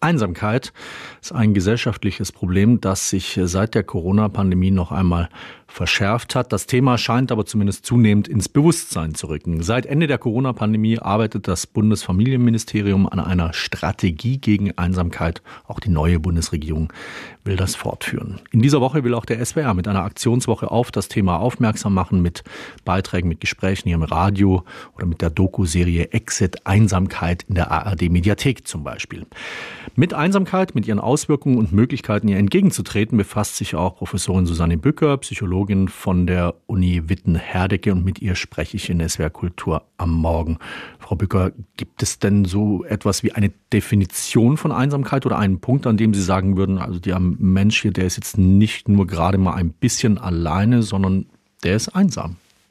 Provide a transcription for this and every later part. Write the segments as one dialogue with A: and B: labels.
A: Einsamkeit ist ein gesellschaftliches Problem, das sich seit der Corona-Pandemie noch einmal verschärft hat. Das Thema scheint aber zumindest zunehmend ins Bewusstsein zu rücken. Seit Ende der Corona-Pandemie arbeitet das Bundesfamilienministerium an einer Strategie gegen Einsamkeit. Auch die neue Bundesregierung will das fortführen. In dieser Woche will auch der SWR mit einer Aktionswoche auf das Thema aufmerksam machen, mit Beiträgen, mit Gesprächen hier im Radio oder mit der Doku-Serie Exit Einsamkeit in der ARD-Mediathek zum Beispiel. Mit Einsamkeit, mit ihren Auswirkungen und Möglichkeiten, ihr entgegenzutreten, befasst sich auch Professorin Susanne Bücker, Psychologin von der Uni Witten-Herdecke, und mit ihr spreche ich in SWR Kultur am Morgen. Frau Bücker, gibt es denn so etwas wie eine Definition von Einsamkeit oder einen Punkt, an dem Sie sagen würden, also der Mensch hier, der ist jetzt nicht nur gerade mal ein bisschen alleine, sondern der ist einsam?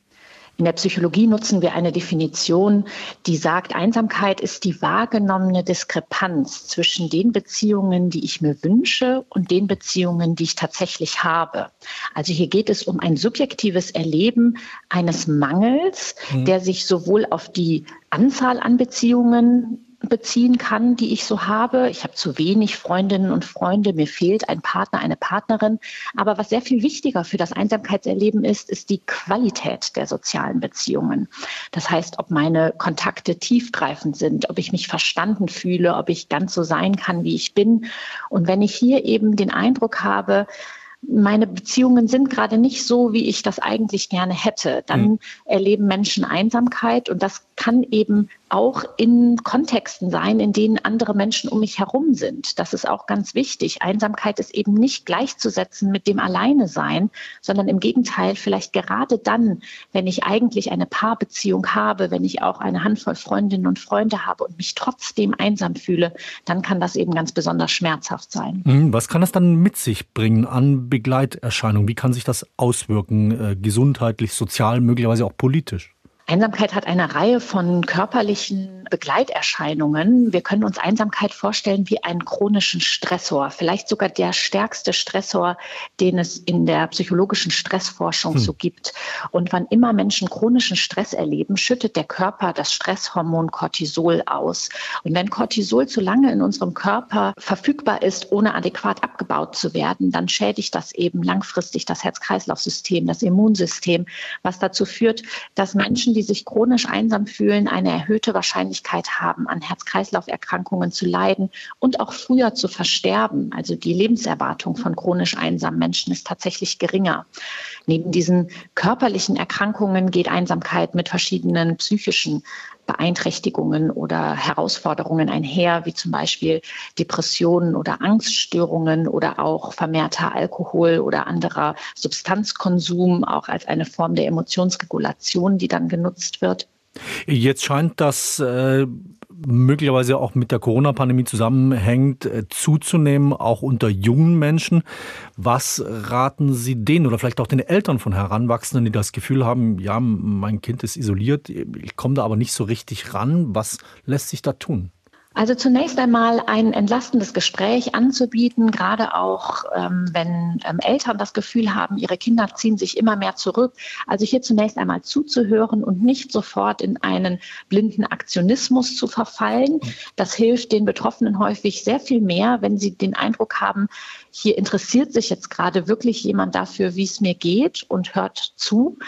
B: In der Psychologie nutzen wir eine Definition, die sagt, Einsamkeit ist die wahrgenommene Diskrepanz zwischen den Beziehungen, die ich mir wünsche, und den Beziehungen, die ich tatsächlich habe. Also hier geht es um ein subjektives Erleben eines Mangels, der sich sowohl auf die Anzahl an Beziehungen beziehen kann, die ich so habe. Ich habe zu wenig Freundinnen und Freunde, mir fehlt ein Partner, eine Partnerin. Aber was sehr viel wichtiger für das Einsamkeitserleben ist, ist die Qualität der sozialen Beziehungen. Das heißt, ob meine Kontakte tiefgreifend sind, ob ich mich verstanden fühle, ob ich ganz so sein kann, wie ich bin. Und wenn ich hier eben den Eindruck habe, meine Beziehungen sind gerade nicht so, wie ich das eigentlich gerne hätte, dann erleben Menschen Einsamkeit, und das kann eben auch in Kontexten sein, in denen andere Menschen um mich herum sind. Das ist auch ganz wichtig. Einsamkeit ist eben nicht gleichzusetzen mit dem Alleine-Sein, sondern im Gegenteil, vielleicht gerade dann, wenn ich eigentlich eine Paarbeziehung habe, wenn ich auch eine Handvoll Freundinnen und Freunde habe und mich trotzdem einsam fühle, dann kann das eben ganz besonders schmerzhaft sein.
A: Was kann das dann mit sich bringen an Begleiterscheinungen? Wie kann sich das auswirken, gesundheitlich, sozial, möglicherweise auch politisch?
B: Einsamkeit hat eine Reihe von körperlichen Begleiterscheinungen. Wir können uns Einsamkeit vorstellen wie einen chronischen Stressor, vielleicht sogar der stärkste Stressor, den es in der psychologischen Stressforschung so gibt. Und wann immer Menschen chronischen Stress erleben, schüttet der Körper das Stresshormon Cortisol aus. Und wenn Cortisol zu lange in unserem Körper verfügbar ist, ohne adäquat abgebaut zu werden, dann schädigt das eben langfristig das Herz-Kreislauf-System, das Immunsystem, was dazu führt, dass Menschen, die sich chronisch einsam fühlen, eine erhöhte Wahrscheinlichkeit haben, an Herz-Kreislauf-Erkrankungen zu leiden und auch früher zu versterben. Also die Lebenserwartung von chronisch einsamen Menschen ist tatsächlich geringer. Neben diesen körperlichen Erkrankungen geht Einsamkeit mit verschiedenen psychischen Beeinträchtigungen oder Herausforderungen einher, wie zum Beispiel Depressionen oder Angststörungen oder auch vermehrter Alkohol- oder anderer Substanzkonsum, auch als eine Form der Emotionsregulation, die dann genutzt wird.
A: Jetzt scheint das möglicherweise auch mit der Corona-Pandemie zusammenhängt, zuzunehmen, auch unter jungen Menschen. Was raten Sie denen oder vielleicht auch den Eltern von Heranwachsenden, die das Gefühl haben, ja, mein Kind ist isoliert, ich komme da aber nicht so richtig ran. Was lässt sich da tun?
B: Also zunächst einmal ein entlastendes Gespräch anzubieten, gerade auch wenn Eltern das Gefühl haben, ihre Kinder ziehen sich immer mehr zurück. Also hier zunächst einmal zuzuhören und nicht sofort in einen blinden Aktionismus zu verfallen. Das hilft den Betroffenen häufig sehr viel mehr, wenn sie den Eindruck haben, hier interessiert sich jetzt gerade wirklich jemand dafür, wie es mir geht, und hört zu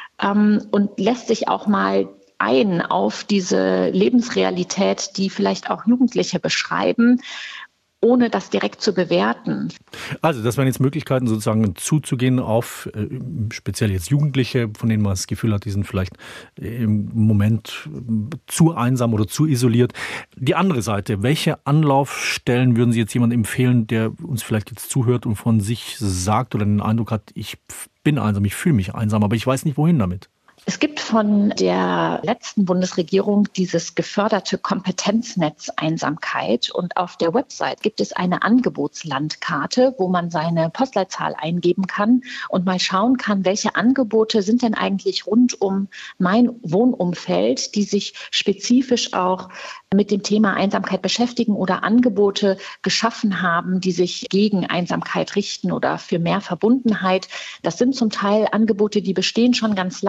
B: und lässt sich auch mal ein auf diese Lebensrealität, die vielleicht auch Jugendliche beschreiben, ohne das direkt zu bewerten.
A: Also das wären jetzt Möglichkeiten, sozusagen zuzugehen auf speziell jetzt Jugendliche, von denen man das Gefühl hat, die sind vielleicht im Moment zu einsam oder zu isoliert. Die andere Seite, welche Anlaufstellen würden Sie jetzt jemandem empfehlen, der uns vielleicht jetzt zuhört und von sich sagt oder den Eindruck hat, ich bin einsam, ich fühle mich einsam, aber ich weiß nicht, wohin damit?
B: Es gibt von der letzten Bundesregierung dieses geförderte Kompetenznetz Einsamkeit, und auf der Website gibt es eine Angebotslandkarte, wo man seine Postleitzahl eingeben kann und mal schauen kann, welche Angebote sind denn eigentlich rund um mein Wohnumfeld, die sich spezifisch auch mit dem Thema Einsamkeit beschäftigen oder Angebote geschaffen haben, die sich gegen Einsamkeit richten oder für mehr Verbundenheit. Das sind zum Teil Angebote, die bestehen schon ganz lange.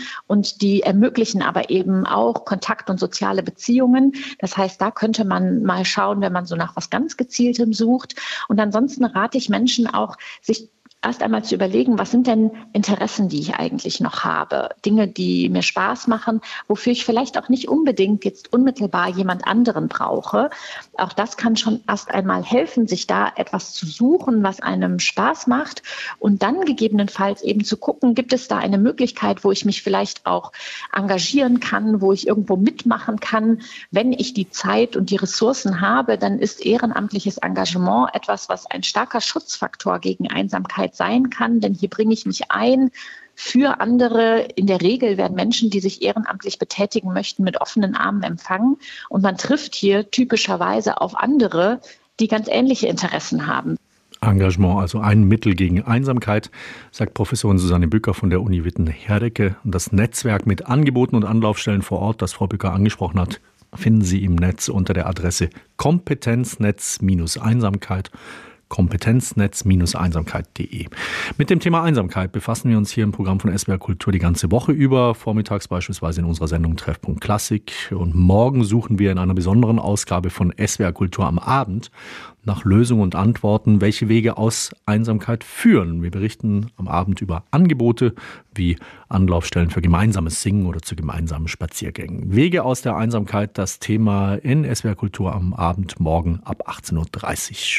B: und die ermöglichen aber eben auch Kontakt und soziale Beziehungen. Das heißt, da könnte man mal schauen, wenn man so nach was ganz Gezieltem sucht. Und ansonsten rate ich Menschen auch, sich erst einmal zu überlegen, was sind denn Interessen, die ich eigentlich noch habe? Dinge, die mir Spaß machen, wofür ich vielleicht auch nicht unbedingt jetzt unmittelbar jemand anderen brauche. Auch das kann schon erst einmal helfen, sich da etwas zu suchen, was einem Spaß macht und dann gegebenenfalls eben zu gucken, gibt es da eine Möglichkeit, wo ich mich vielleicht auch engagieren kann, wo ich irgendwo mitmachen kann. Wenn ich die Zeit und die Ressourcen habe, dann ist ehrenamtliches Engagement etwas, was ein starker Schutzfaktor gegen Einsamkeit sein kann, denn hier bringe ich mich ein für andere. In der Regel werden Menschen, die sich ehrenamtlich betätigen möchten, mit offenen Armen empfangen und man trifft hier typischerweise auf andere, die ganz ähnliche Interessen haben.
A: Engagement, also ein Mittel gegen Einsamkeit, sagt Professorin Susanne Bücker von der Uni Witten-Herdecke. Und das Netzwerk mit Angeboten und Anlaufstellen vor Ort, das Frau Bücker angesprochen hat, finden Sie im Netz unter der Adresse Kompetenznetz-Einsamkeit. Kompetenznetz-einsamkeit.de. Mit dem Thema Einsamkeit befassen wir uns hier im Programm von SWR Kultur die ganze Woche über, vormittags beispielsweise in unserer Sendung Treffpunkt Klassik. Und morgen suchen wir in einer besonderen Ausgabe von SWR Kultur am Abend nach Lösungen und Antworten, welche Wege aus Einsamkeit führen. Wir berichten am Abend über Angebote wie Anlaufstellen für gemeinsames Singen oder zu gemeinsamen Spaziergängen. Wege aus der Einsamkeit, das Thema in SWR Kultur am Abend morgen ab 18.30 Uhr.